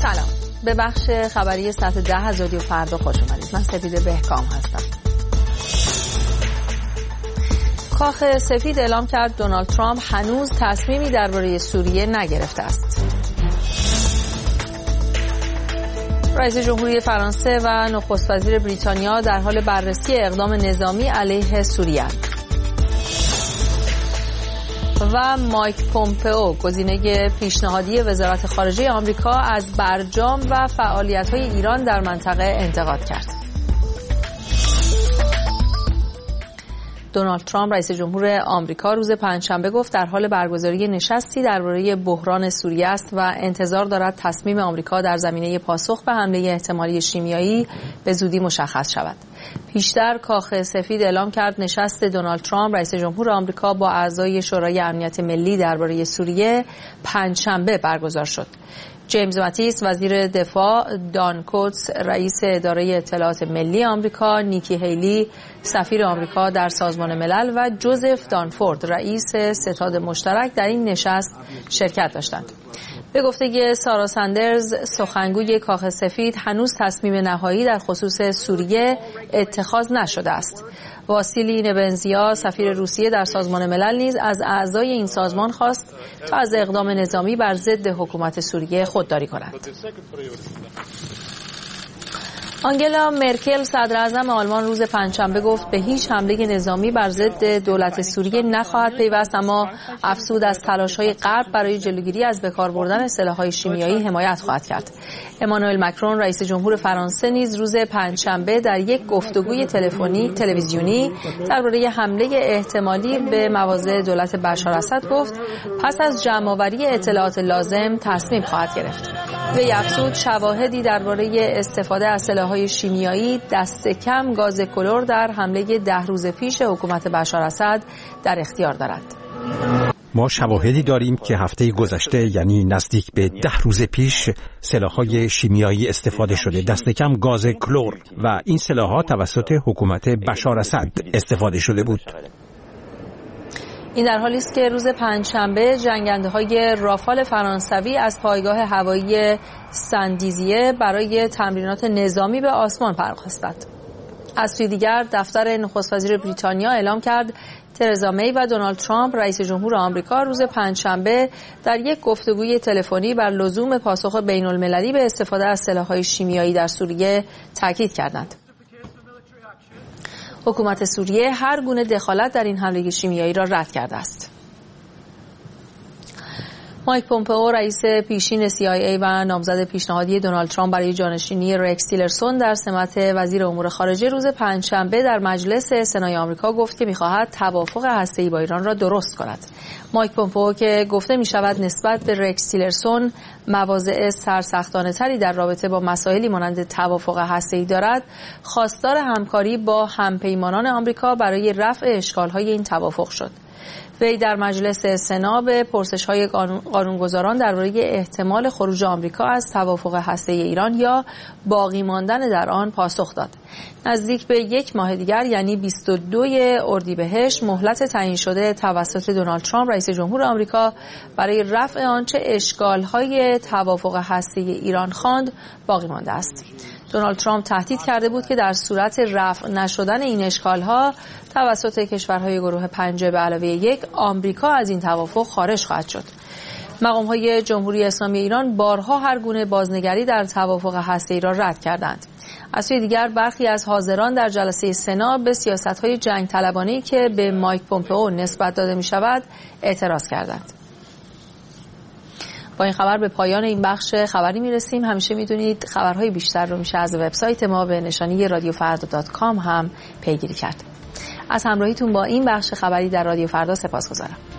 سلام، به بخش خبری ساعت 10 از رادیو فردا خوش اومدید. من سپید بهکام هستم. کاخ سفید اعلام کرد دونالد ترامپ هنوز تصمیمی درباره سوریه نگرفته است. رئیس جمهوری فرانسه و نخست وزیر بریتانیا در حال بررسی اقدام نظامی علیه سوریه. و مایک پومپئو گزینه پیشنهادی وزارت خارجه آمریکا از برجام و فعالیت‌های ایران در منطقه انتقاد کرد. دونالد ترامپ رئیس جمهور آمریکا روز پنجشنبه گفت در حال برگزاری نشستی درباره بحران سوریه است و انتظار دارد تصمیم آمریکا در زمینه پاسخ به حمله احتمالی شیمیایی به زودی مشخص شود. پیشتر کاخ سفید اعلام کرد نشست دونالد ترامپ رئیس جمهور آمریکا با اعضای شورای امنیت ملی درباره سوریه پنجشنبه برگزار شد. جیمز ماتیس وزیر دفاع، دان کوتس رئیس اداره اطلاعات ملی آمریکا، نیکی هیلی سفیر آمریکا در سازمان ملل و جوزف دانفورد رئیس ستاد مشترک در این نشست شرکت داشتند. به گفته سارا سندرز سخنگوی کاخ سفید هنوز تصمیم نهایی در خصوص سوریه اتخاذ نشده است. واسیلی نبنزیا سفیر روسیه در سازمان ملل نیز از اعضای این سازمان خواست تا از اقدام نظامی بر ضد حکومت سوریه خودداری کنند. آنگلا مرکل صدر اعظم آلمان روز پنجشنبه گفت به هیچ حمله نظامی بر ضد دولت سوریه نخواهد پیوست، اما افزود از تلاش‌های غرب برای جلوگیری از بکار بردن سلاح‌های شیمیایی حمایت خواهد کرد. امانوئل مکرون رئیس جمهور فرانسه نیز روز پنجشنبه در یک گفتگوی تلویزیونی درباره حمله احتمالی به مواضع دولت بشار اسد گفت پس از جمع‌آوری اطلاعات لازم تصمیم خواهد گرفت. وی افزود شواهدی درباره استفاده از سلاح‌های شیمیایی دست کم گاز کلور در حمله 10 روز پیش حکومت بشار اسد در اختیار دارد. ما شواهدی داریم که هفته گذشته یعنی نزدیک به 10 روز پیش سلاح‌های شیمیایی استفاده شده، دست کم گاز کلور، و این سلاح‌ها توسط حکومت بشار اسد استفاده شده بود. این در حالی است که روز پنجشنبه جنگنده‌های رافال فرانسوی از پایگاه هوایی سندیزیه برای تمرینات نظامی به آسمان پرواختند. از سوی دیگر دفتر نخست وزیر بریتانیا اعلام کرد ترزا می و دونالد ترامپ رئیس جمهور آمریکا روز پنجشنبه در یک گفتگوی تلفنی بر لزوم پاسخ بین‌المللی به استفاده از سلاح‌های شیمیایی در سوریه تاکید کردند. حکومت سوریه هر گونه دخالت در این حمله شیمیایی را رد کرده است. مایک پومپئو رئیس پیشین CIA و نامزد پیشنهادی دونالد ترامپ برای جانشینی رکس تیلرسون در سمت وزیر امور خارجه روز پنجشنبه در مجلس سنای آمریکا گفت که می‌خواهد توافق هسته‌ای با ایران را درست کند. مایک پومپئو که گفته می‌شود نسبت به رکس تیلرسون مواضع سرسختانه‌تری در رابطه با مسائلی مانند توافق هسته‌ای دارد، خواستار همکاری با همپیمانان آمریکا برای رفع اشکال‌های این توافق شد. وی در مجلس سنا به پرسش‌های قانونگذاران درباره احتمال خروج آمریکا از توافق هسته‌ای ایران یا باقی ماندن در آن پاسخ داد. نزدیک به یک ماه دیگر یعنی 22 اردیبهشت مهلت تعیین شده توسط دونالد ترامپ رئیس جمهور آمریکا برای رفع آنچه اشکال‌های توافق هسته‌ای ایران خواند باقی مانده است. دونالد ترامپ تهدید کرده بود که در صورت رفع نشدن این اشکال‌ها توسط کشورهای گروه 5+1 آمریکا از این توافق خارج خواهد شد. مقام‌های جمهوری اسلامی ایران بارها هر گونه بازنگری در توافق هسته‌ای را رد کردند. از سوی دیگر برخی از حاضران در جلسه سنا به سیاست‌های جنگ طلبانه‌ای که به مایک پومپئو نسبت داده می‌شود اعتراض کردند. با این خبر به پایان این بخش خبری میرسیم. همیشه میدونید خبرهای بیشتر رو میشه از وبسایت ما به نشانی radiofrda.com هم پیگیری کرد. از همراهیتون با این بخش خبری در رادیو فردا سپاسگزارم.